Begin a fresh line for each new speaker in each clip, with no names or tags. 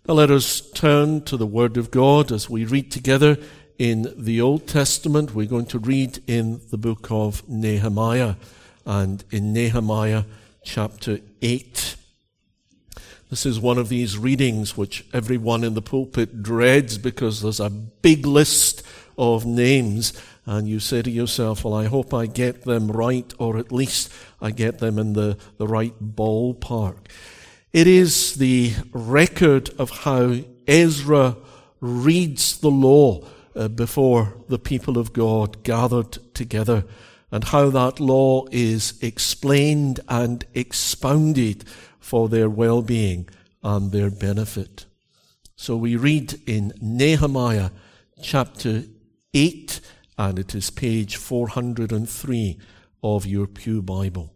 Now let us turn to the Word of God as we read together in the Old Testament. We're going to read in the book of Nehemiah, and in Nehemiah chapter 8. This is one of these readings which everyone in the pulpit dreads because there's a big list of names, and you say to yourself, well, I hope I get them right, or at least I get them in the right ballpark. It is the record of how Ezra reads the law before the people of God gathered together, and how that law is explained and expounded for their well-being and their benefit. So we read in Nehemiah chapter 8, and it is page 403 of your Pew Bible.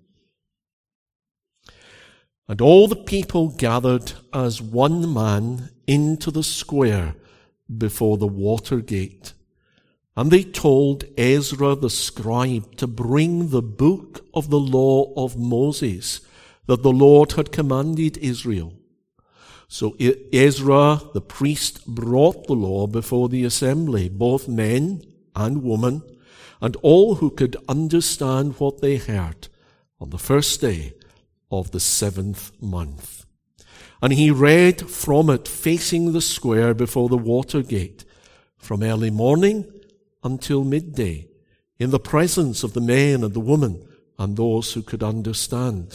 And all the people gathered as one man into the square before the water gate. And they told Ezra the scribe to bring the book of the law of Moses that the Lord had commanded Israel. So Ezra the priest brought the law before the assembly, both men and women, and all who could understand what they heard, on the first day of the 7th month. And he read from it facing the square before the water gate, from early morning until midday, in the presence of the men and the women and those who could understand.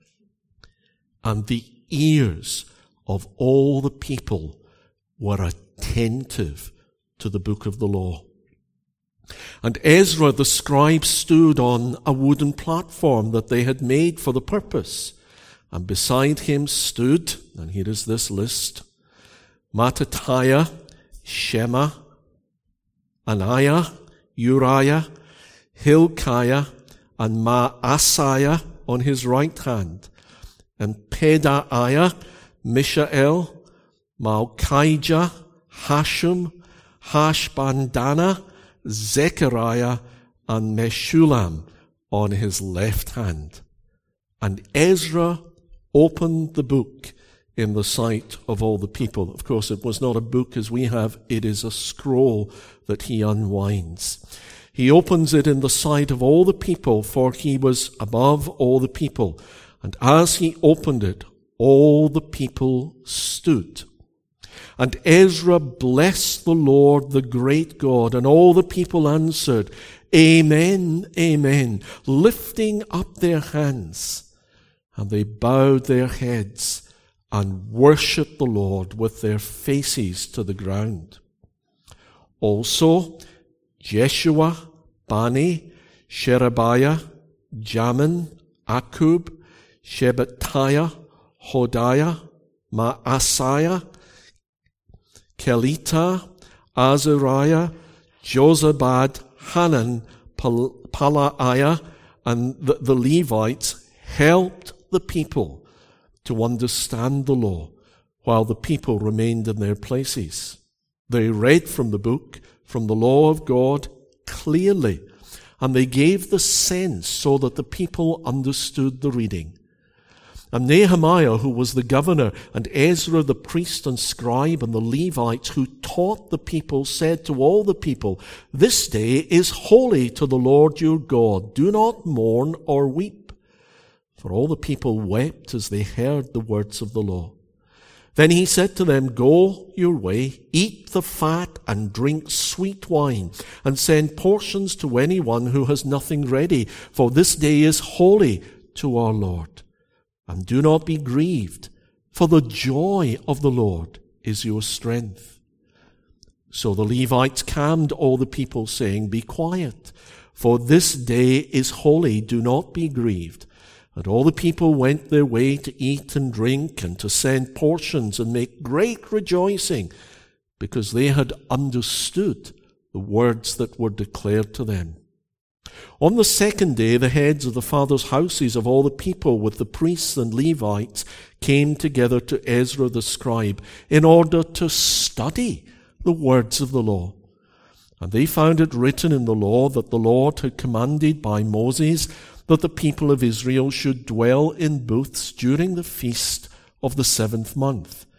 And the ears of all the people were attentive to the book of the law. And Ezra the scribe stood on a wooden platform that they had made for the purpose. And beside him stood, and here is this list, Mattithiah, Shema, Ananiah, Uriah, Hilkiah, and Maaseiah on his right hand, and Pedaiah, Mishael, Malchijah, Hashum, Hashbandana, Zechariah, and Meshullam on his left hand. And Ezra opened the book in the sight of all the people. Of course, it was not a book as we have. It is a scroll that he unwinds. He opens it in the sight of all the people, for he was above all the people. And as he opened it, all the people stood. And Ezra blessed the Lord, the great God, and all the people answered, Amen, Amen, lifting up their hands. And they bowed their heads and worshipped the Lord with their faces to the ground. Also, Jeshua, Bani, Sherebiah, Jamin, Akub, Shephatiah, Hodiah, Maaseiah, Kelita, Azariah, Jozabad, Hanan, Palaiah, and the Levites helped the people to understand the law while the people remained in their places. They read from the book, from the law of God, clearly, and they gave the sense so that the people understood the reading. And Nehemiah, who was the governor, and Ezra the priest and scribe, and the Levites who taught the people, said to all the people, This day is holy to the Lord your God. Do not mourn or weep. For all the people wept as they heard the words of the law. Then he said to them, Go your way, eat the fat and drink sweet wine, and send portions to anyone who has nothing ready, for this day is holy to our Lord. And do not be grieved, for the joy of the Lord is your strength. So the Levites calmed all the people, saying, Be quiet, for this day is holy, do not be grieved. And all the people went their way to eat and drink and to send portions and make great rejoicing, because they had understood the words that were declared to them. On the second day, the heads of the fathers' houses of all the people with the priests and Levites came together to Ezra the scribe in order to study the words of the law. And they found it written in the law that the Lord had commanded by Moses that the people of Israel should dwell in booths during the feast of the 7th month.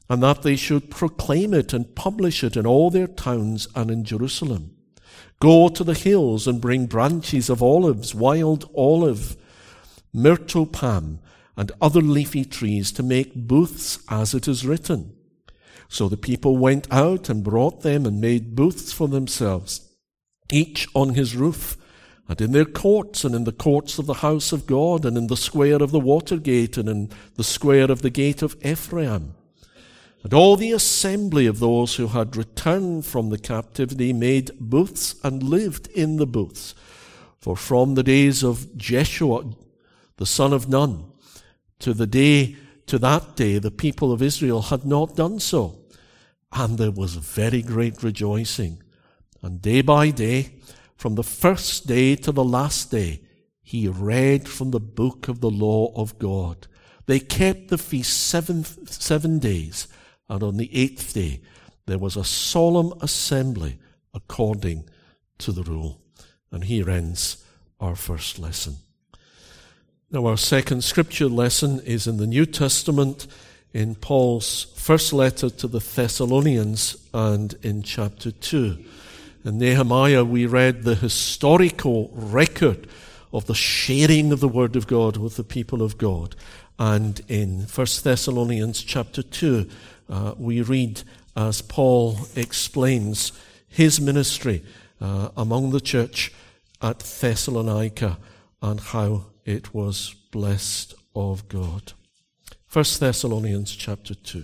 and that they should proclaim it and publish it in all their towns and in Jerusalem. Go to the hills and bring branches of olives, wild olive, myrtle palm, and other leafy trees to make booths, as it is written. So the people went out and brought them and made booths for themselves, each on his roof, and in their courts, and in the courts of the house of God, and in the square of the water gate, and in the square of the gate of Ephraim. And all the assembly of those who had returned from the captivity made booths and lived in the booths. For from the days of Jeshua, the son of Nun, to that day, the people of Israel had not done so. And there was very great rejoicing. And day by day, from the first day to the last day, he read from the book of the law of God. They kept the feast 7 days, and on the 8th day there was a solemn assembly according to the rule. And here ends our first lesson. Now our second scripture lesson is in the New Testament, in Paul's first letter to the Thessalonians and in chapter 2. In Nehemiah we read the historical record of the sharing of the Word of God with the people of God. And in 1 Thessalonians chapter 2 we read as Paul explains his ministry among the church at Thessalonica and how it was blessed of God. 1 Thessalonians chapter 2.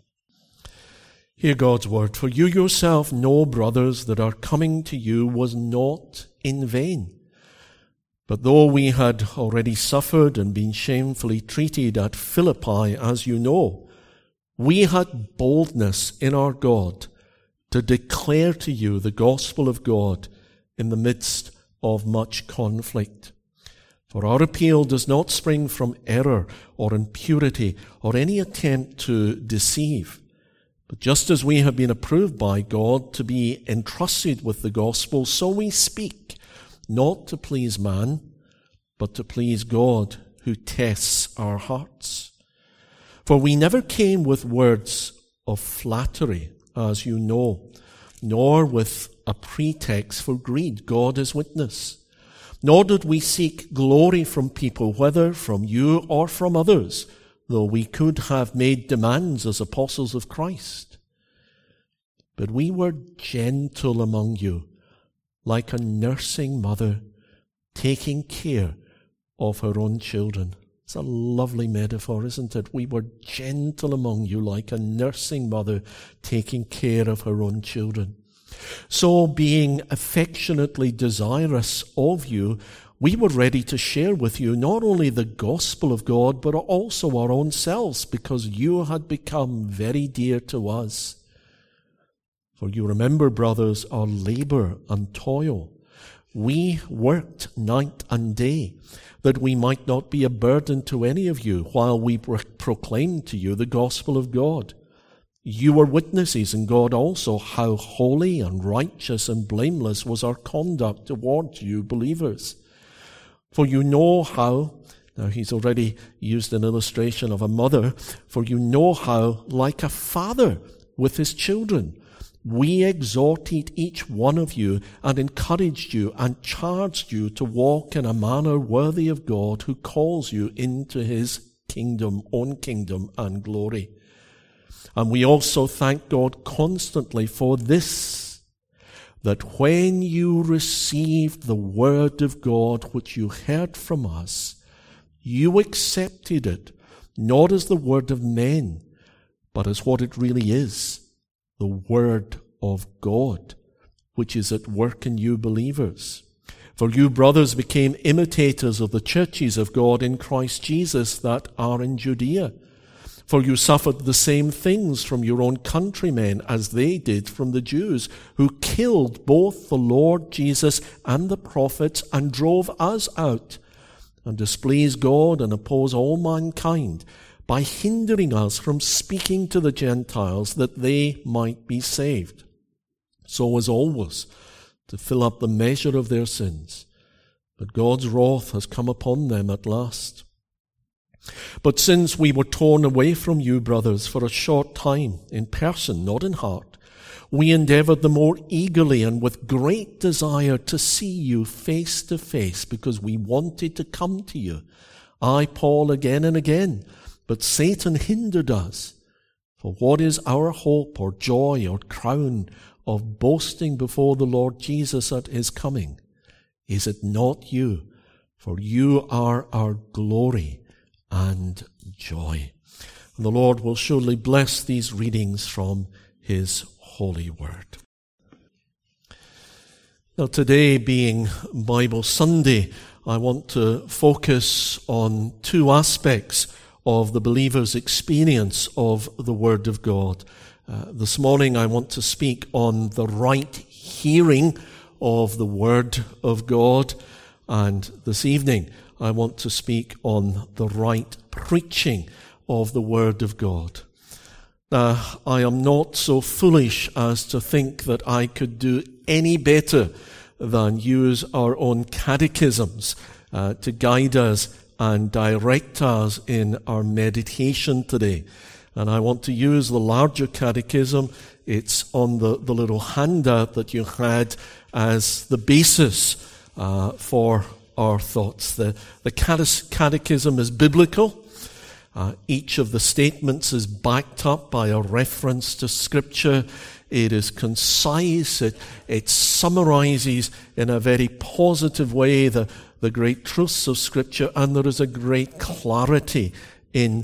Hear God's word. For you yourself know, brothers, that our coming to you was not in vain. But though we had already suffered and been shamefully treated at Philippi, as you know, we had boldness in our God to declare to you the gospel of God in the midst of much conflict. For our appeal does not spring from error or impurity or any attempt to deceive. But just as we have been approved by God to be entrusted with the gospel, so we speak, not to please man, but to please God, who tests our hearts. For we never came with words of flattery, as you know, nor with a pretext for greed. God is witness. Nor did we seek glory from people, whether from you or from others, though we could have made demands as apostles of Christ. But we were gentle among you, like a nursing mother taking care of her own children. It's a lovely metaphor, isn't it? We were gentle among you, like a nursing mother taking care of her own children. So, being affectionately desirous of you, we were ready to share with you not only the gospel of God, but also our own selves, because you had become very dear to us. For you remember, brothers, our labor and toil. We worked night and day, that we might not be a burden to any of you, while we proclaimed to you the gospel of God. You were witnesses, and God also, how holy and righteous and blameless was our conduct towards you believers. For you know how, now he's already used an illustration of a mother, for you know how, like a father with his children, we exhorted each one of you and encouraged you and charged you to walk in a manner worthy of God, who calls you into his kingdom, own kingdom and glory. And we also thank God constantly for this, that when you received the word of God which you heard from us, you accepted it, not as the word of men, but as what it really is, the word of God, which is at work in you believers. For you, brothers, became imitators of the churches of God in Christ Jesus that are in Judea. For you suffered the same things from your own countrymen as they did from the Jews, who killed both the Lord Jesus and the prophets and drove us out, and displease God and oppose all mankind by hindering us from speaking to the Gentiles that they might be saved. So as always, to fill up the measure of their sins. But God's wrath has come upon them at last. But since we were torn away from you, brothers, for a short time, in person, not in heart, we endeavored the more eagerly and with great desire to see you face to face, because we wanted to come to you. I, Paul, again and again, but Satan hindered us. For what is our hope or joy or crown of boasting before the Lord Jesus at his coming? Is it not you? For you are our glory and joy. And the Lord will surely bless these readings from his holy word. Now, today being Bible Sunday, I want to focus on two aspects of the believer's experience of the Word of God. This morning I want to speak on the right hearing of the Word of God, and this evening I want to speak on the right preaching of the Word of God. Now, I am not so foolish as to think that I could do any better than use our own catechisms to guide us and direct us in our meditation today. And I want to use the larger catechism. It's on the little handout that you had as the basis for our thoughts. The catechism is biblical. Each of the statements is backed up by a reference to Scripture. It is concise. It summarizes in a very positive way the great truths of Scripture, and there is a great clarity in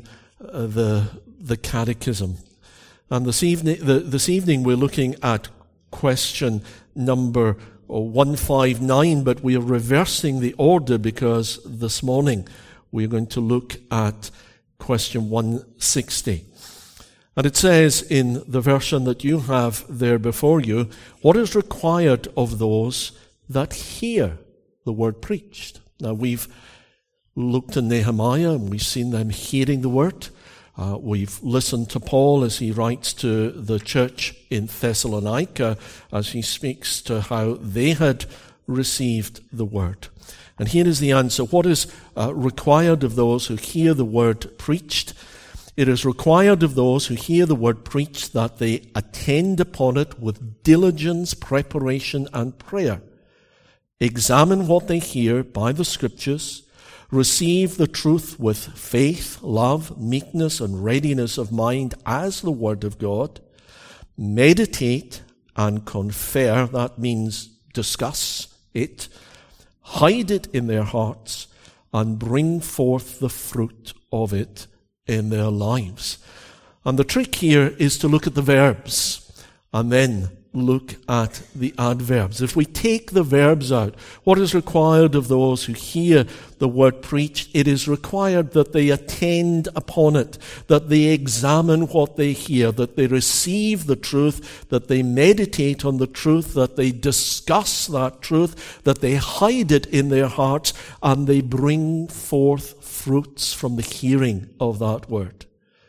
the catechism. And this evening we're looking at question number 159, but we are reversing the order because this morning we're going to look at question 160. And it says in the version that you have there before you, what is required of those that hear the word preached? Now, we've looked to Nehemiah and we've seen them hearing the word. We've listened to Paul as he writes to the church in Thessalonica as he speaks to how they had received the word. And here is the answer. What is required of those who hear the word preached? It is required of those who hear the word preached that they attend upon it with diligence, preparation, and prayer. Examine what they hear by the Scriptures. Receive the truth with faith, love, meekness, and readiness of mind as the Word of God. Meditate and confer, that means discuss it. Hide it in their hearts and bring forth the fruit of it in their lives. And the trick here is to look at the verbs and then look at the adverbs. If we take the verbs out, what is required of those who hear the word preached? It is required that they attend upon it, that they examine what they hear, that they receive the truth, that they meditate on the truth, that they discuss that truth, that they hide it in their hearts, and they bring forth fruits from the hearing of that word.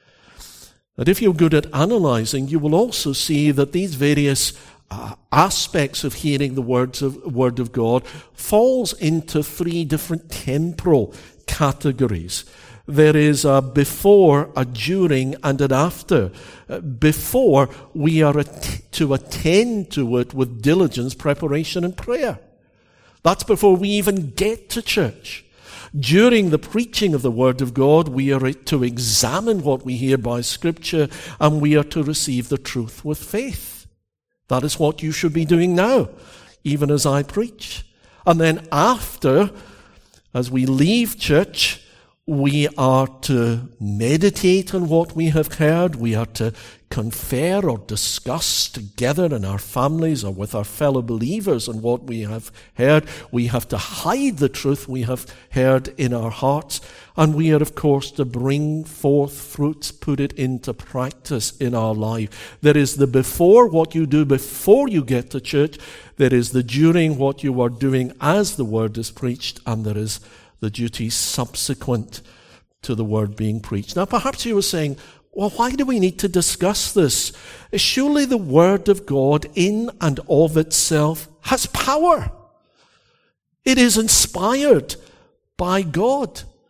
And if you're good at analyzing, you will also see that these various aspects of hearing the word of God falls into three different temporal categories. There is a before, a during, and an after. Before, we are to attend to it with diligence, preparation, and prayer. That's before we even get to church. During the preaching of the Word of God, we are to examine what we hear by Scripture, and we are to receive the truth with faith. That is what you should be doing now, even as I preach. And then after, as we leave church, we are to meditate on what we have heard. We are to confer or discuss together in our families or with our fellow believers on what we have heard. We have to hide the truth we have heard in our hearts. And we are, of course, to bring forth fruits, put it into practice in our life. There is the before, what you do before you get to church. There is the during, what you are doing as the word is preached. And there is the duties subsequent to the word being preached. Now, perhaps you were saying, well, why do we need to discuss this? Surely the word of God in and of itself has power. It is inspired by God.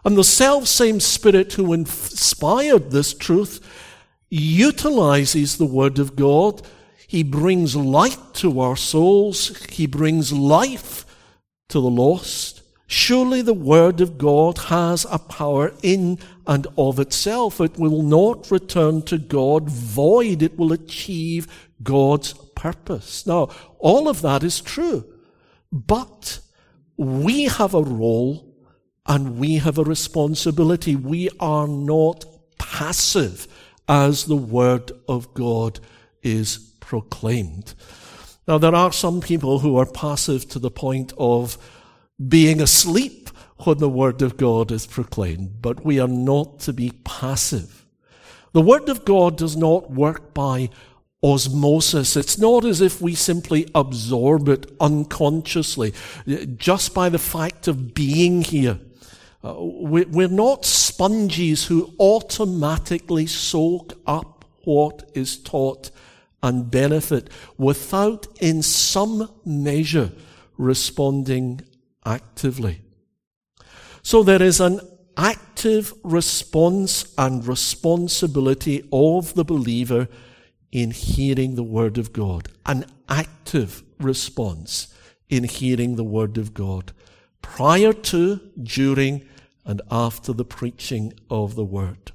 And the self-same Spirit who inspired this truth utilizes the Word of God. He brings light to our souls. He brings life to the lost. Surely the Word of God has a power in and of itself. It will not return to God void. It will achieve God's purpose. Now, all of that is true. But we have a role and we have a responsibility. We are not passive as the Word of God is proclaimed. Now, there are some people who are passive to the point of being asleep when the Word of God is proclaimed, but we are not to be passive. The Word of God does not work by osmosis. It's not as if we simply absorb it unconsciously, just by the fact of being here. We're not sponges who automatically soak up what is taught and benefit without in some measure responding actively. So there is an active response and responsibility of the believer in hearing the Word of God. An active response in hearing the Word of God prior to, during, and after the preaching of the Word.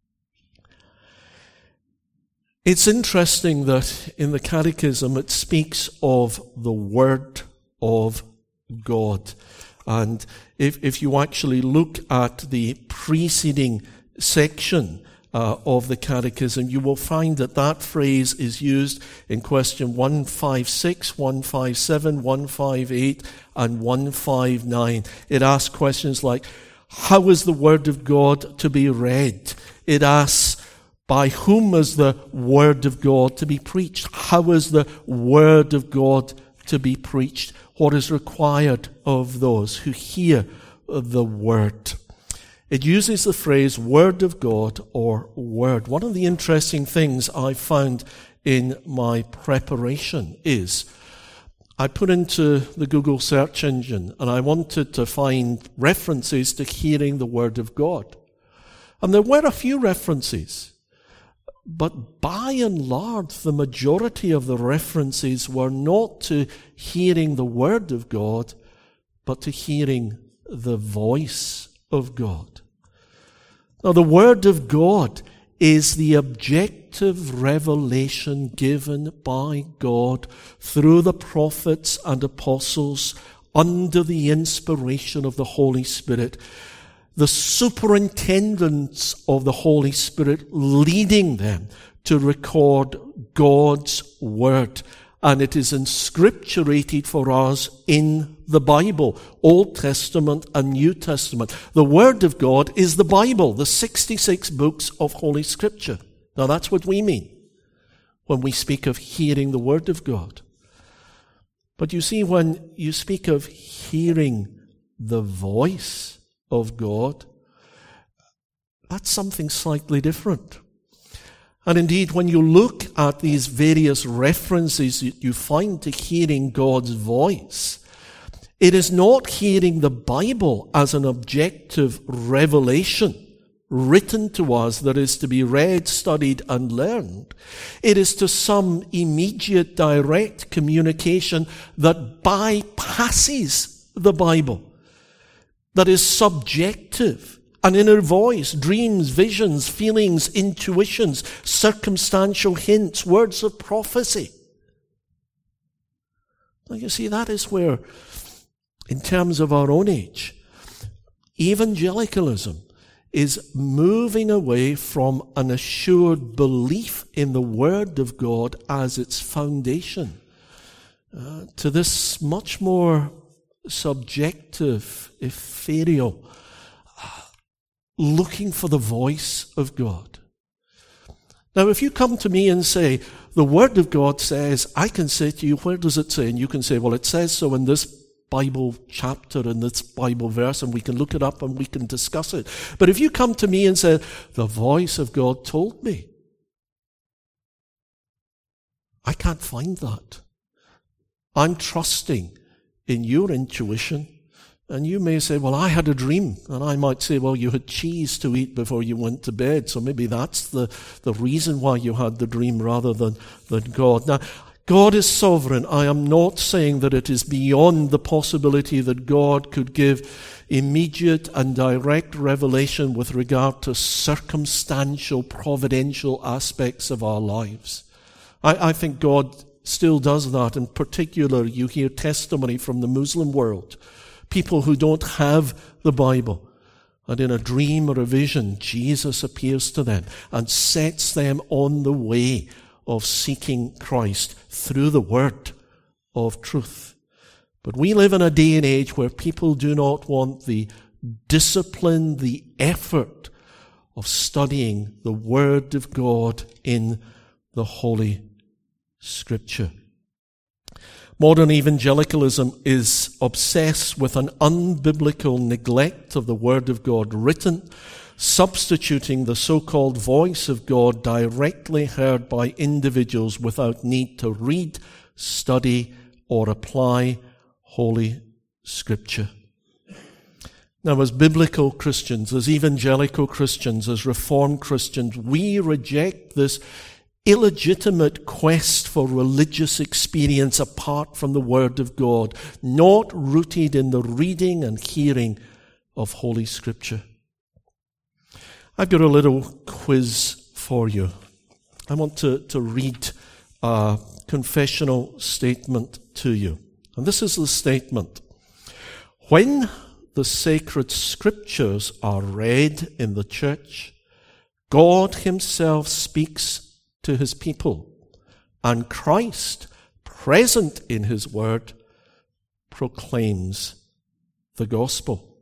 It's interesting that in the Catechism it speaks of the Word of God. And if you actually look at the preceding section of the Catechism, you will find that that phrase is used in question 156, 157, 158, and 159. It asks questions like, how is the Word of God to be read? It asks, by whom is the Word of God to be preached? How is the Word of God to be preached? What is required of those who hear the Word? It uses the phrase Word of God or Word. One of the interesting things I found in my preparation is I put into the Google search engine and I wanted to find references to hearing the Word of God. And there were a few references, but by and large, the majority of the references were not to hearing the Word of God, but to hearing the voice of God. Now, the Word of God is the objective revelation given by God through the prophets and apostles under the inspiration of the Holy Spirit. The superintendence of the Holy Spirit leading them to record God's Word. And it is inscripturated for us in the Bible, Old Testament and New Testament. The Word of God is the Bible, the 66 books of Holy Scripture. Now that's what we mean when we speak of hearing the Word of God. But you see, when you speak of hearing the voice of God, that's something slightly different. And indeed, when you look at these various references that you find to hearing God's voice, it is not hearing the Bible as an objective revelation written to us that is to be read, studied, and learned. It is to some immediate, direct communication that bypasses the Bible, that is subjective. An inner voice, dreams, visions, feelings, intuitions, circumstantial hints, words of prophecy. Now you see, that is where, in terms of our own age, evangelicalism is moving away from an assured belief in the Word of God as its foundation to this much more subjective, ethereal, looking for the voice of God. Now, if you come to me and say, the Word of God says, I can say to you, where does it say? And you can say, well, it says so in this Bible chapter, in this Bible verse, and we can look it up and we can discuss it. But if you come to me and say, the voice of God told me, I can't find that. I'm trusting in your intuition, And you may say, well, I had a dream. And I might say, well, you had cheese to eat before you went to bed. So maybe that's the reason why you had the dream rather than God. Now, God is sovereign. I am not saying that it is beyond the possibility that God could give immediate and direct revelation with regard to circumstantial, providential aspects of our lives. I think God still does that. In particular, you hear testimony from the Muslim world. People who don't have the Bible. And in a dream or a vision, Jesus appears to them and sets them on the way of seeking Christ through the word of truth. But we live in a day and age where people do not want the discipline, the effort of studying the word of God in the Holy Scripture. Modern evangelicalism is obsessed with an unbiblical neglect of the Word of God written, substituting the so-called voice of God directly heard by individuals without need to read, study, or apply Holy Scripture. Now, as biblical Christians, as evangelical Christians, as Reformed Christians, we reject this illegitimate quest for religious experience apart from the Word of God, not rooted in the reading and hearing of Holy Scripture. I've got a little quiz for you. I want to read a confessional statement to you. And this is the statement. When the sacred Scriptures are read in the church, God Himself speaks to His people, and Christ, present in His Word, proclaims the gospel.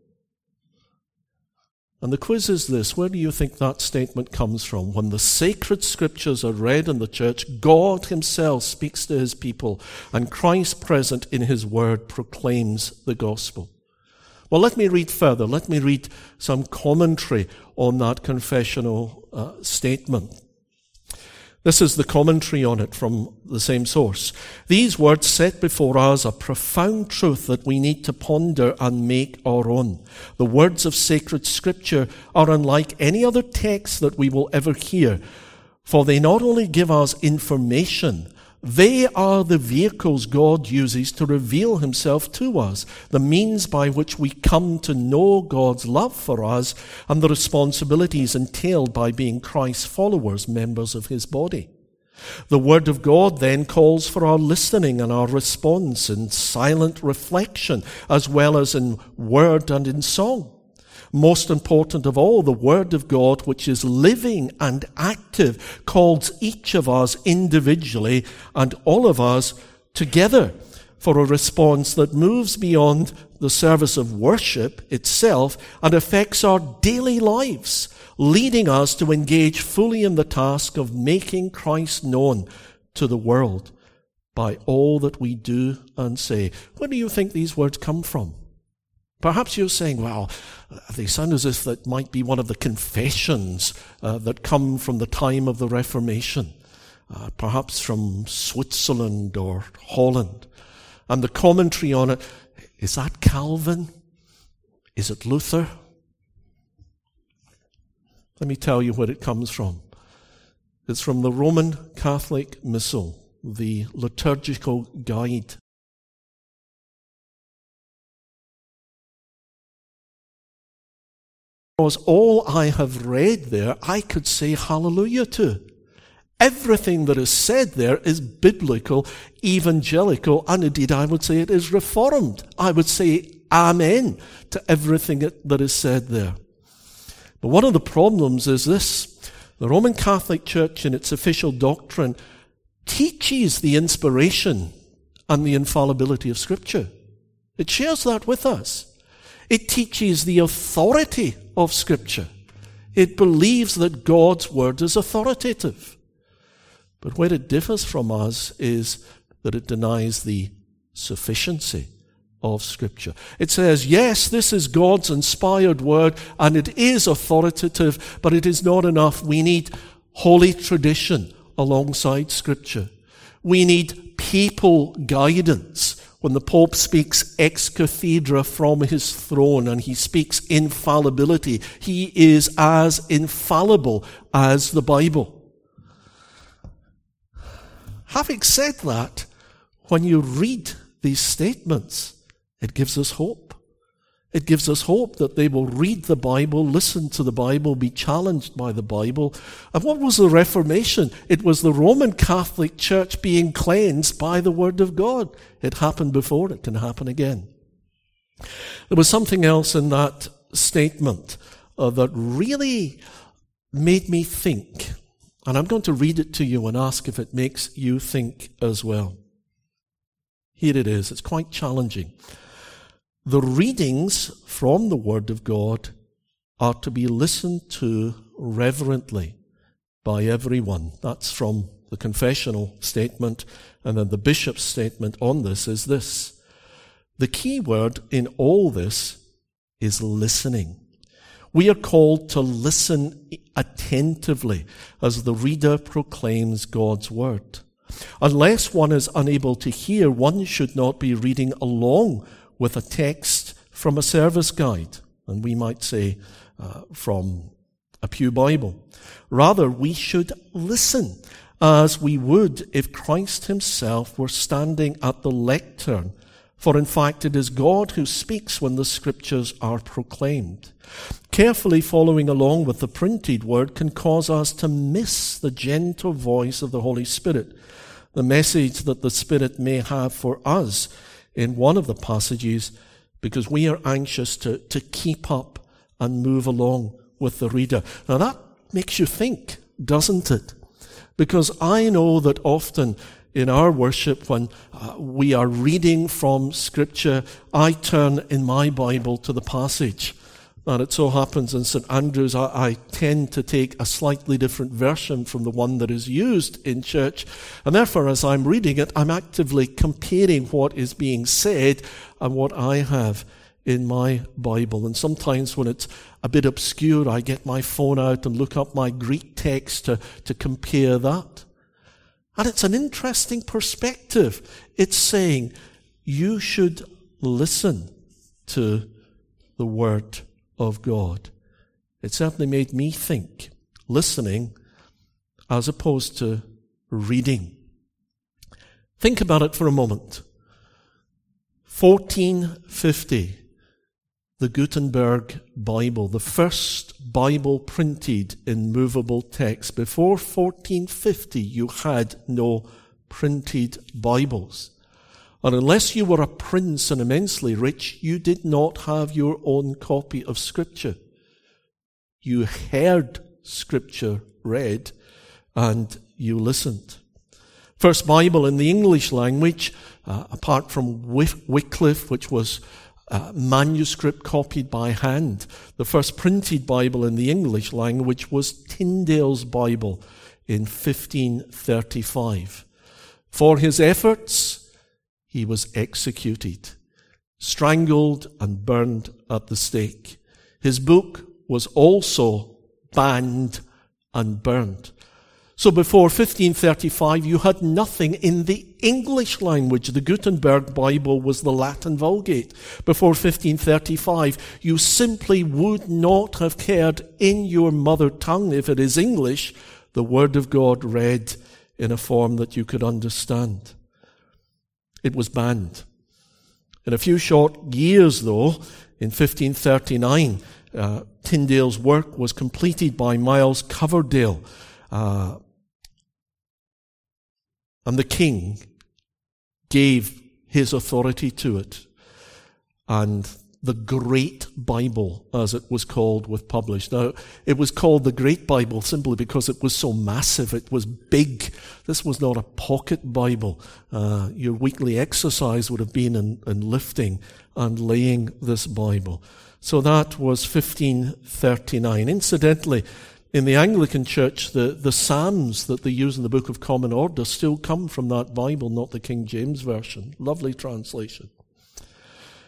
And the quiz is this: where do you think that statement comes from? When the sacred Scriptures are read in the church, God Himself speaks to His people, and Christ, present in His Word, proclaims the gospel. Well, let me read further. Let me read some commentary on that confessional statement. This is the commentary on it from the same source. These words set before us a profound truth that we need to ponder and make our own. The words of sacred Scripture are unlike any other text that we will ever hear, for they not only give us information, they are the vehicles God uses to reveal Himself to us, the means by which we come to know God's love for us and the responsibilities entailed by being Christ's followers, members of His body. The Word of God then calls for our listening and our response in silent reflection, as well as in word and in song. Most important of all, the Word of God, which is living and active, calls each of us individually and all of us together for a response that moves beyond the service of worship itself and affects our daily lives, leading us to engage fully in the task of making Christ known to the world by all that we do and say. Where do you think these words come from? Perhaps you're saying, well, they sound as if that might be one of the confessions that come from the time of the Reformation, perhaps from Switzerland or Holland. And the commentary on it, is that Calvin? Is it Luther? Let me tell you where it comes from. It's from the Roman Catholic Missal, the liturgical guide. Because all I have read there, I could say hallelujah to. Everything that is said there is biblical, evangelical, and indeed I would say it is reformed. I would say amen to everything that is said there. But one of the problems is this. The Roman Catholic Church in its official doctrine teaches the inspiration and the infallibility of Scripture. It shares that with us. It teaches the authority of Scripture. It believes that God's Word is authoritative. But where it differs from us is that it denies the sufficiency of Scripture. It says, yes, this is God's inspired Word, and it is authoritative, but it is not enough. We need holy tradition alongside Scripture. We need people guidance when the Pope speaks ex cathedra from his throne and he speaks infallibility, he is as infallible as the Bible. Having said that, when you read these statements, it gives us hope. It gives us hope that they will read the Bible, listen to the Bible, be challenged by the Bible. And what was the Reformation? It was the Roman Catholic Church being cleansed by the Word of God. It happened before, it can happen again. There was something else in that statement that really made me think. And I'm going to read it to you and ask if it makes you think as well. Here it is. It's quite challenging. The readings from the Word of God are to be listened to reverently by everyone. That's from the confessional statement, and then the bishop's statement on this is this. The key word in all this is listening. We are called to listen attentively as the reader proclaims God's Word. Unless one is unable to hear, one should not be reading along with a text from a service guide, and we might say from a pew Bible. Rather, we should listen as we would if Christ himself were standing at the lectern, for in fact it is God who speaks when the Scriptures are proclaimed. Carefully following along with the printed word can cause us to miss the gentle voice of the Holy Spirit, the message that the Spirit may have for us in one of the passages, because we are anxious to keep up and move along with the reader. Now that makes you think, doesn't it? Because I know that often in our worship, when we are reading from Scripture, I turn in my Bible to the passage. And it so happens in St. Andrews, I tend to take a slightly different version from the one that is used in church. And therefore, as I'm reading it, I'm actively comparing what is being said and what I have in my Bible. And sometimes when it's a bit obscure, I get my phone out and look up my Greek text to compare that. And it's an interesting perspective. It's saying you should listen to the Word of God. It certainly made me think, listening as opposed to reading. Think about it for a moment. 1450, the Gutenberg Bible, the first Bible printed in movable text. Before 1450, you had no printed Bibles. And unless you were a prince and immensely rich, you did not have your own copy of Scripture. You heard Scripture read and you listened. First Bible in the English language, apart from Wycliffe, which was manuscript copied by hand. The first printed Bible in the English language was Tyndale's Bible in 1535. For his efforts, he was executed, strangled and burned at the stake. His book was also banned and burned. So before 1535, you had nothing in the English language. The Gutenberg Bible was the Latin Vulgate. Before 1535, you simply would not have cared in your mother tongue, if it is English, the Word of God read in a form that you could understand. It was banned. In a few short years, though, in 1539, Tyndale's work was completed by Miles Coverdale, and the king gave his authority to it. And the Great Bible, as it was called, was published. Now, it was called the Great Bible simply because it was so massive. It was big. This was not a pocket Bible. Your weekly exercise would have been in lifting and laying this Bible. So that was 1539. Incidentally, in the Anglican Church, the Psalms that they use in the Book of Common Order still come from that Bible, not the King James Version. Lovely translation.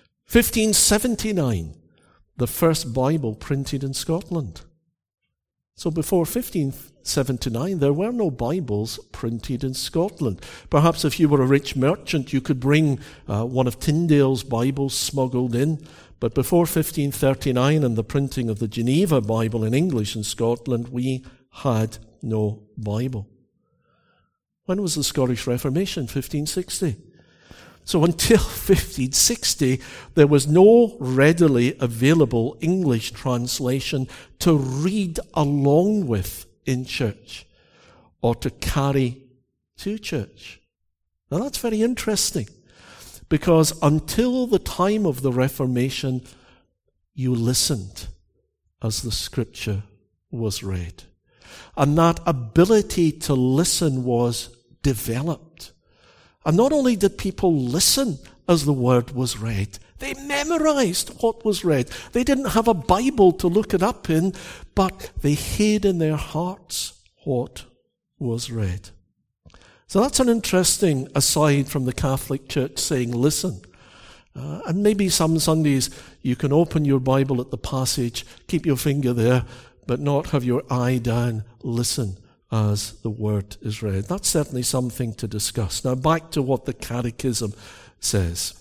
1579, the first Bible printed in Scotland. So before 1579, there were no Bibles printed in Scotland. Perhaps if you were a rich merchant, you could bring one of Tyndale's Bibles smuggled in. But before 1539 and the printing of the Geneva Bible in English in Scotland, we had no Bible. When was the Scottish Reformation? 1560. So until 1560, there was no readily available English translation to read along with in church or to carry to church. Now that's very interesting, because until the time of the Reformation, you listened as the Scripture was read. And that ability to listen was developed. And not only did people listen as the Word was read, they memorized what was read. They didn't have a Bible to look it up in, but they hid in their hearts what was read. So that's an interesting aside from the Catholic Church saying, listen. And maybe some Sundays you can open your Bible at the passage, keep your finger there, but not have your eye down, listen as the Word is read. That's certainly something to discuss. Now back to what the Catechism says.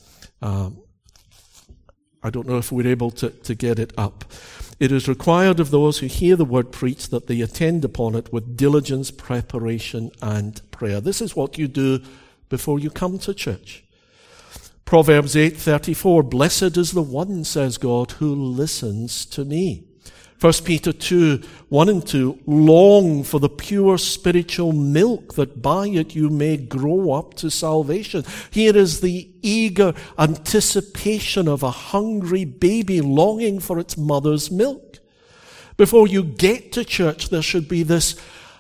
I don't know if we're able to get it up. It is required of those who hear the word preached that they attend upon it with diligence, preparation, and prayer. This is what you do before you come to church. Proverbs 8:34, blessed is the one, says God, who listens to me. 1 Peter 2:1 and 2, long for the pure spiritual milk, that by it you may grow up to salvation. Here is the eager anticipation of a hungry baby longing for its mother's milk. Before you get to church, there should be this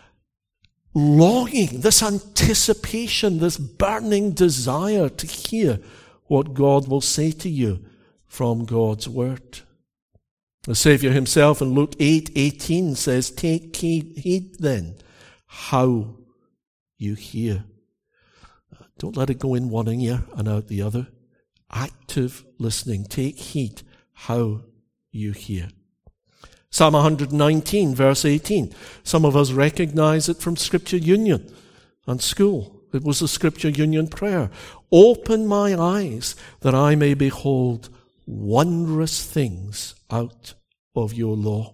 longing, this anticipation, this burning desire to hear what God will say to you from God's Word. The Saviour himself in Luke 8:18 says, take heed then how you hear. Don't let it go in one ear and out the other. Active listening. Take heed how you hear. Psalm 119 verse 18. Some of us recognize it from Scripture Union and school. It was the Scripture Union prayer. Open my eyes that I may behold wondrous things out of your law.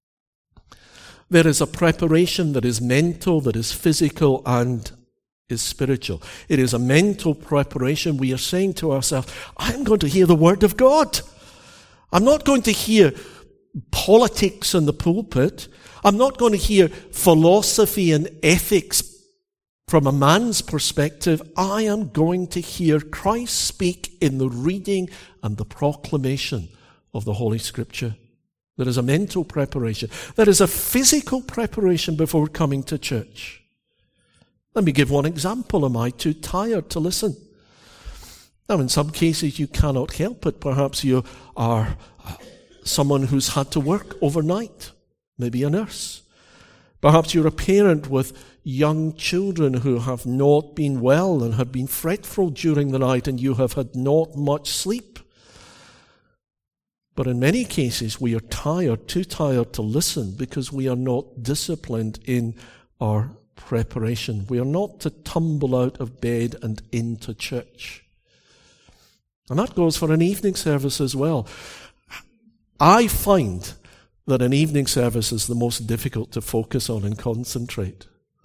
There is a preparation that is mental, that is physical, and is spiritual. It is a mental preparation. We are saying to ourselves, I'm going to hear the Word of God. I'm not going to hear politics in the pulpit. I'm not going to hear philosophy and ethics from a man's perspective. I am going to hear Christ speak in the reading and the proclamation of the Holy Scripture. There is a mental preparation. There is a physical preparation before coming to church. Let me give one example. Am I too tired to listen? Now, in some cases, you cannot help it. Perhaps you are someone who's had to work overnight, maybe a nurse. Perhaps you're a parent with young children who have not been well and have been fretful during the night, and you have had not much sleep. But in many cases, we are tired, too tired to listen, because we are not disciplined in our preparation. We are not to tumble out of bed and into church. And that goes for an evening service as well. I find that an evening service is the most difficult to focus on and concentrate.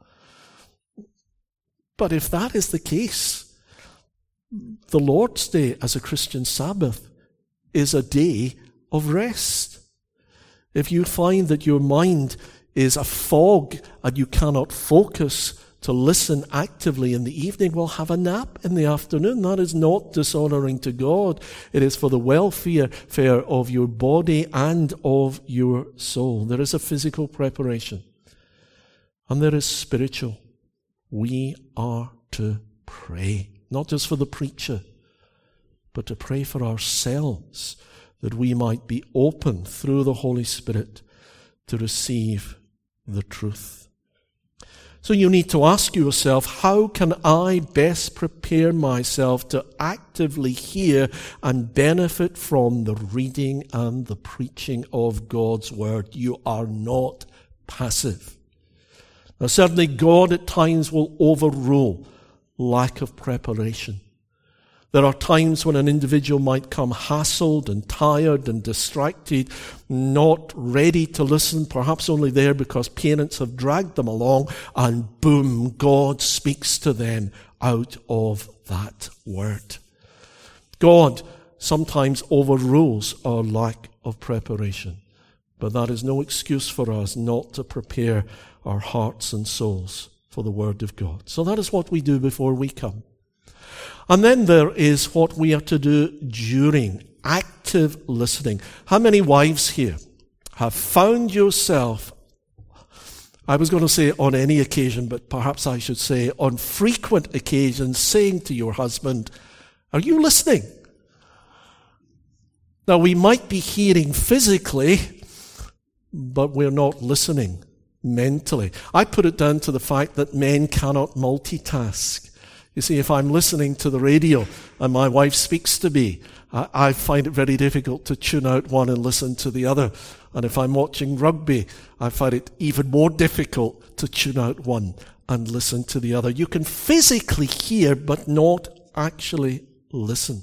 But if that is the case, the Lord's Day as a Christian Sabbath is a day of rest. If you find that your mind is a fog and you cannot focus to listen actively in the evening, well, have a nap in the afternoon. That is not dishonoring to God. It is for the welfare of your body and of your soul. There is a physical preparation, and there is spiritual. We are to pray, not just for the preacher, but to pray for ourselves, that we might be open through the Holy Spirit to receive the truth. So you need to ask yourself, how can I best prepare myself to actively hear and benefit from the reading and the preaching of God's Word? You are not passive. Now certainly God at times will overrule lack of preparation. There are times when an individual might come hassled and tired and distracted, not ready to listen, perhaps only there because parents have dragged them along, and boom, God speaks to them out of that word. God sometimes overrules our lack of preparation, but that is no excuse for us not to prepare our hearts and souls for the Word of God. So that is what we do before we come. And then there is what we are to do during active listening. How many wives here have found yourself, I was going to say on any occasion, but perhaps I should say on frequent occasions, saying to your husband, "Are you listening?" Now we might be hearing physically, but we're not listening mentally. I put it down to the fact that men cannot multitask. You see, if I'm listening to the radio and my wife speaks to me, I find it very difficult to tune out one and listen to the other. And if I'm watching rugby, I find it even more difficult to tune out one and listen to the other. You can physically hear, but not actually listen.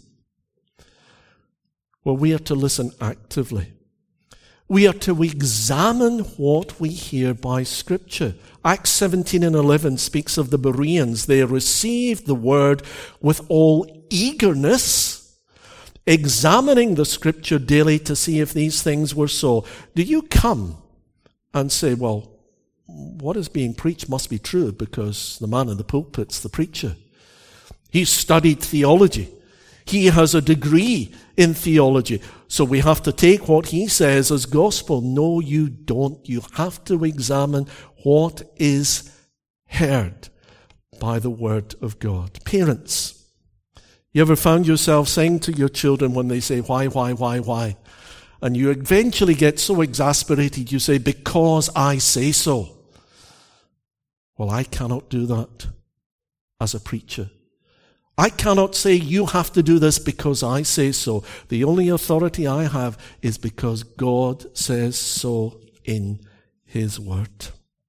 Well, we are to listen actively. We are to examine what we hear by Scripture. Acts 17 and 11 speaks of the Bereans. They received the word with all eagerness, examining the Scripture daily to see if these things were so. Do you come and say, well, what is being preached must be true because the man in the pulpit's the preacher. He's studied theology. He has a degree in theology. So we have to take what he says as gospel. No, you don't. You have to examine what is heard by the word of God. Parents, you ever found yourself saying to your children when they say, why? And you eventually get so exasperated, you say, because I say so. Well, I cannot do that as a preacher. I cannot say you have to do this because I say so. The only authority I have is because God says so in His Word.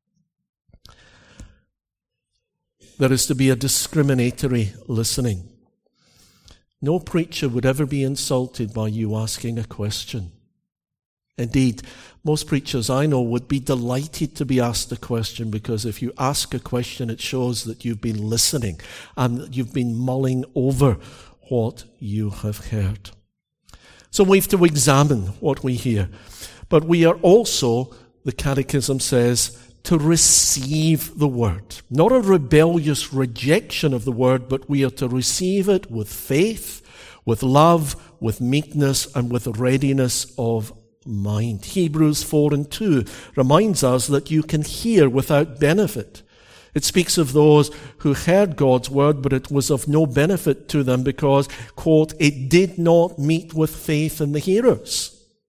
There is to be a discriminatory listening. No preacher would ever be insulted by you asking a question. Indeed, most preachers I know would be delighted to be asked a question, because if you ask a question, it shows that you've been listening and you've been mulling over what you have heard. So we have to examine what we hear. But we are also, the Catechism says, to receive the word. Not a rebellious rejection of the word, but we are to receive it with faith, with love, with meekness, and with readiness of mind. Hebrews 4:2 reminds us that you can hear without benefit. It speaks of those who heard God's word, but it was of no benefit to them because, quote, it did not meet with faith in the hearers.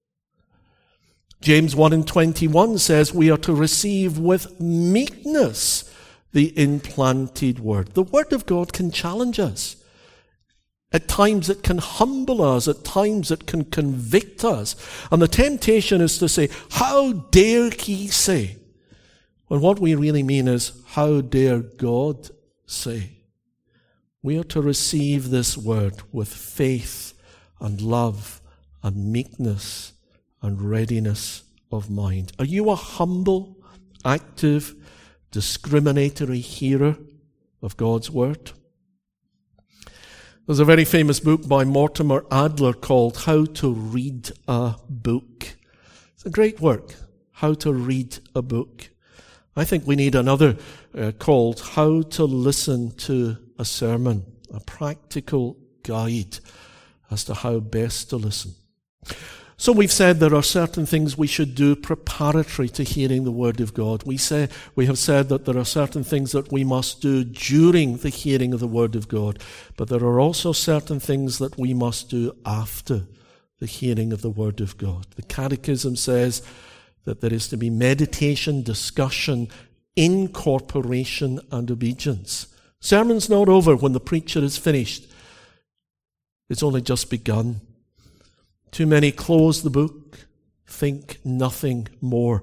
James 1:21 says we are to receive with meekness the implanted word. The word of God can challenge us. At times it can humble us. At times it can convict us. And the temptation is to say, how dare he say? When what we really mean is, how dare God say? We are to receive this word with faith and love and meekness and readiness of mind. Are you a humble, active, discriminatory hearer of God's word? There's a very famous book by Mortimer Adler called How to Read a Book. It's a great work, How to Read a Book. I think we need another called How to Listen to a Sermon, a practical guide as to how best to listen. So we've said there are certain things we should do preparatory to hearing the Word of God. We have said that there are certain things that we must do during the hearing of the Word of God. But there are also certain things that we must do after the hearing of the Word of God. The Catechism says that there is to be meditation, discussion, incorporation, and obedience. Sermon's not over when the preacher is finished. It's only just begun. Too many close the book, think nothing more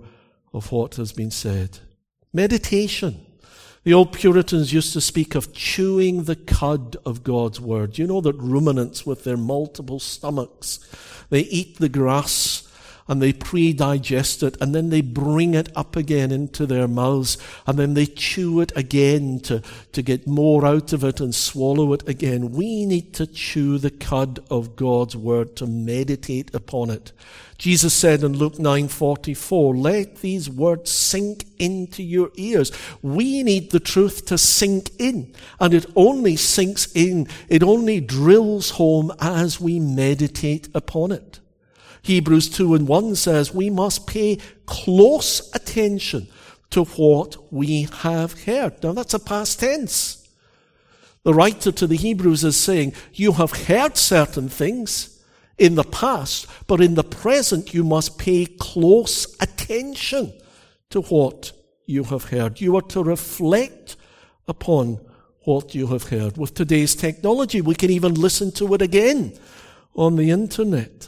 of what has been said. Meditation. The old Puritans used to speak of chewing the cud of God's word. You know that ruminants with their multiple stomachs, they eat the grass and they pre-digest it, and then they bring it up again into their mouths, and then they chew it again to get more out of it and swallow it again. We need to chew the cud of God's word, to meditate upon it. Jesus said in Luke 9:44, let these words sink into your ears. We need the truth to sink in, and it only sinks in, it only drills home as we meditate upon it. Hebrews 2:1 says we must pay close attention to what we have heard. Now that's a past tense. The writer to the Hebrews is saying, you have heard certain things in the past, but in the present you must pay close attention to what you have heard. You are to reflect upon what you have heard. With today's technology, we can even listen to it again on the internet.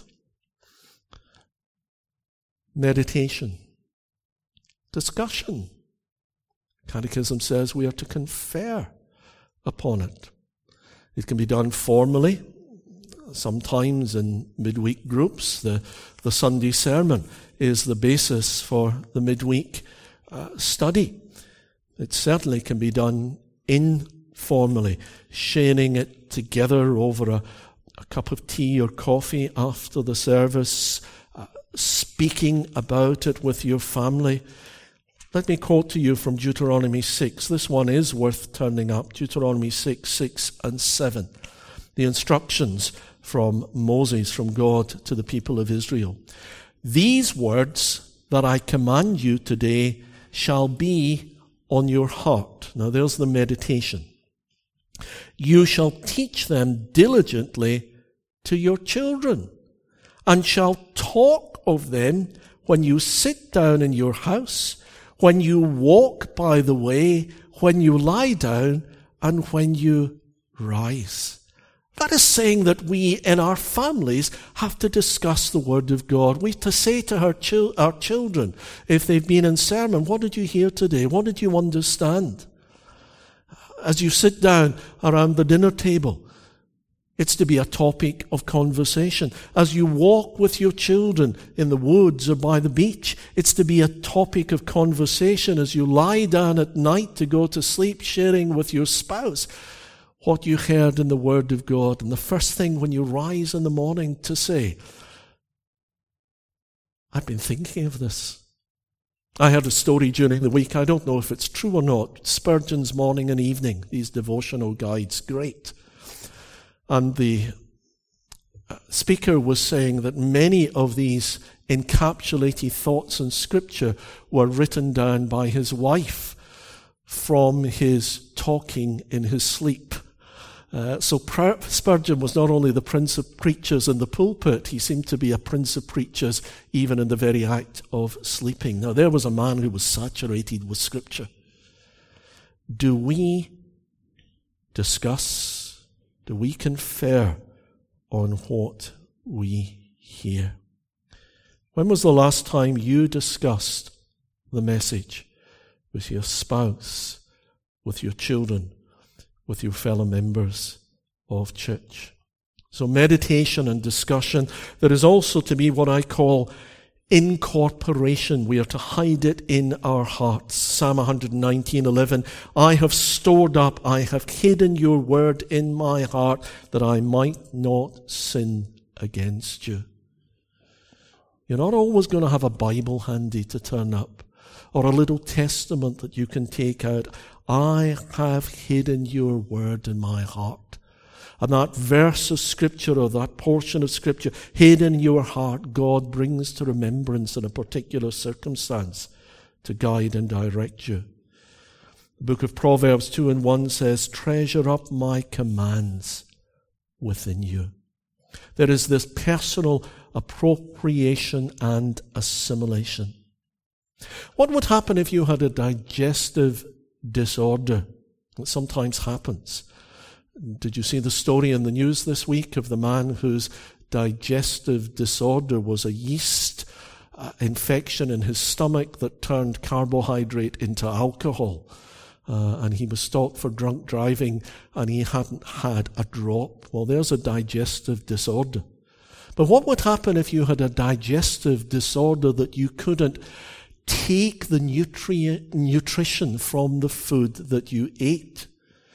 Meditation. Discussion. Catechism says we are to confer upon it. It can be done formally, sometimes in midweek groups. The Sunday sermon is the basis for the midweek study. It certainly can be done informally, sharing it together over a cup of tea or coffee after the service, speaking about it with your family. Let me quote to you from Deuteronomy 6. This one is worth turning up. Deuteronomy 6 and 7. The instructions from Moses, from God to the people of Israel. These words that I command you today shall be on your heart. Now there's the meditation. You shall teach them diligently to your children, and shall talk of them when you sit down in your house, when you walk by the way, when you lie down, and when you rise. That is saying that we in our families have to discuss the Word of God. We have to say to our children, if they've been in sermon, what did you hear today? What did you understand? As you sit down around the dinner table, it's to be a topic of conversation. As you walk with your children in the woods or by the beach, it's to be a topic of conversation. As you lie down at night to go to sleep, sharing with your spouse what you heard in the Word of God. And the first thing when you rise in the morning to say, I've been thinking of this. I heard a story during the week. I don't know if it's true or not. Spurgeon's Morning and Evening, these devotional guides, great. And the speaker was saying that many of these encapsulated thoughts in Scripture were written down by his wife from his talking in his sleep. So Spurgeon was not only the prince of preachers in the pulpit, he seemed to be a prince of preachers even in the very act of sleeping. Now there was a man who was saturated with Scripture. Do we discuss? Do we confer on what we hear? When was the last time you discussed the message with your spouse, with your children, with your fellow members of church? So meditation and discussion. There is also to be what I call incorporation. We are to hide it in our hearts. Psalm 119:11. I have stored up, I have hidden your word in my heart that I might not sin against you. You're not always going to have a Bible handy to turn up or a little testament that you can take out. I have hidden your word in my heart. And that verse of Scripture or that portion of Scripture hidden in your heart, God brings to remembrance in a particular circumstance to guide and direct you. The book of Proverbs 2:1 says, treasure up my commands within you. There is this personal appropriation and assimilation. What would happen if you had a digestive disorder? It sometimes happens. Did you see the story in the news this week of the man whose digestive disorder was a yeast infection in his stomach that turned carbohydrate into alcohol. And he was stopped for drunk driving, and he hadn't had a drop. Well, there's a digestive disorder. But what would happen if you had a digestive disorder that you couldn't take the nutrition from the food that you ate?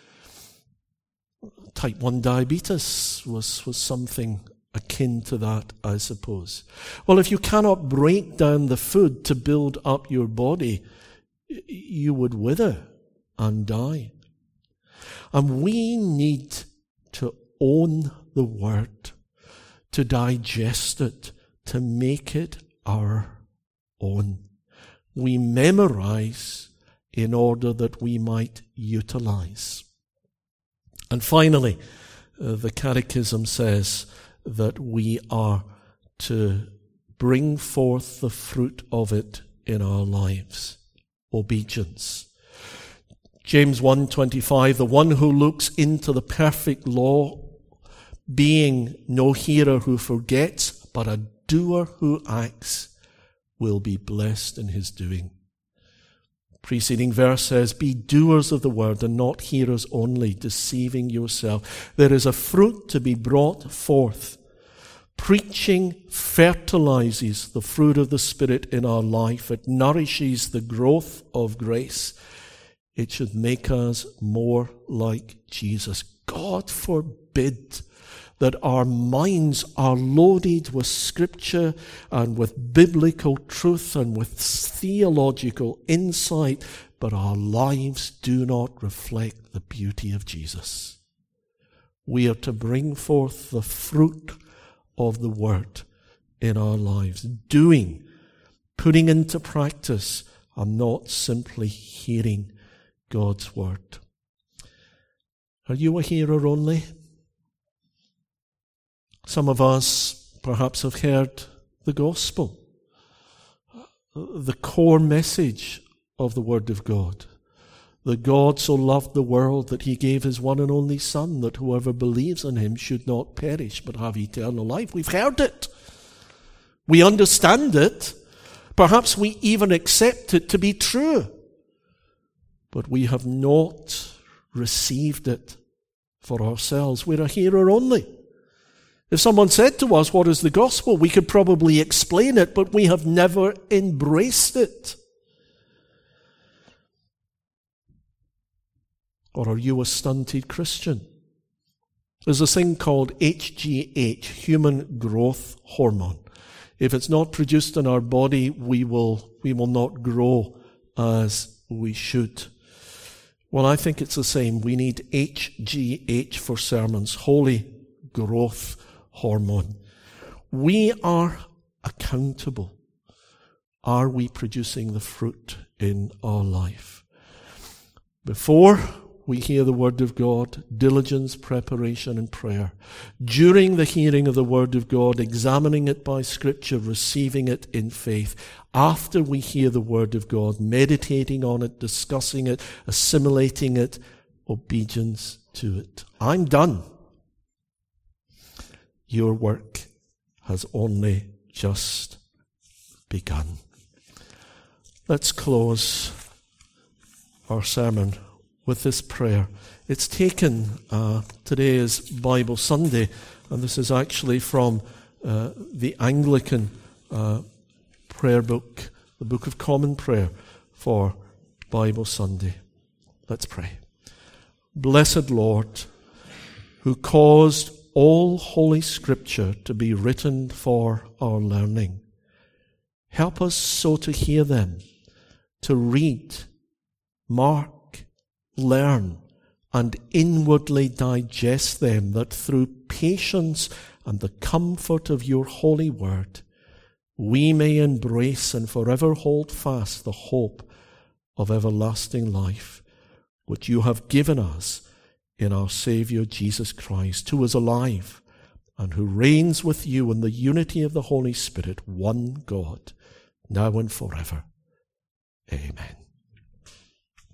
Type 1 diabetes was something akin to that, I suppose. Well, if you cannot break down the food to build up your body, you would wither and die. And we need to own the Word, to digest it, to make it our own. We memorize in order that we might utilize. And finally, the Catechism says that we are to bring forth the fruit of it in our lives. Obedience. James 1:25, the one who looks into the perfect law, being no hearer who forgets, but a doer who acts, will be blessed in his doing. Preceding verse says, be doers of the word and not hearers only, deceiving yourself. There is a fruit to be brought forth. Preaching fertilizes the fruit of the Spirit in our life. It nourishes the growth of grace. It should make us more like Jesus. God forbid that our minds are loaded with Scripture and with biblical truth and with theological insight, but our lives do not reflect the beauty of Jesus. We are to bring forth the fruit of the Word in our lives, doing, putting into practice, and not simply hearing God's Word. Are you a hearer only? Some of us perhaps have heard the gospel, the core message of the Word of God. That God so loved the world that he gave his one and only Son, that whoever believes in him should not perish but have eternal life. We've heard it. We understand it. Perhaps we even accept it to be true. But we have not received it for ourselves. We're a hearer only. If someone said to us, what is the gospel? We could probably explain it, but we have never embraced it. Or are you a stunted Christian? There's this thing called HGH, human growth hormone. If it's not produced in our body, we will not grow as we should. Well, I think it's the same. We need HGH for sermons, holy growth hormone. We are accountable. Are we producing the fruit in our life? Before we hear the Word of God, diligence, preparation, and prayer. During the hearing of the Word of God, examining it by Scripture, receiving it in faith. After we hear the Word of God, meditating on it, discussing it, assimilating it, obedience to it. I'm done. Your work has only just begun. Let's close our sermon with this prayer. It's taken, today is Bible Sunday, and this is actually from the Anglican prayer book, the Book of Common Prayer for Bible Sunday. Let's pray. Blessed Lord, who caused all Holy Scripture to be written for our learning, help us so to hear them, to read, mark, learn, and inwardly digest them, that through patience and the comfort of your holy word, we may embrace and forever hold fast the hope of everlasting life, which you have given us in our Saviour Jesus Christ, who is alive and who reigns with you in the unity of the Holy Spirit, one God, now and forever. Amen.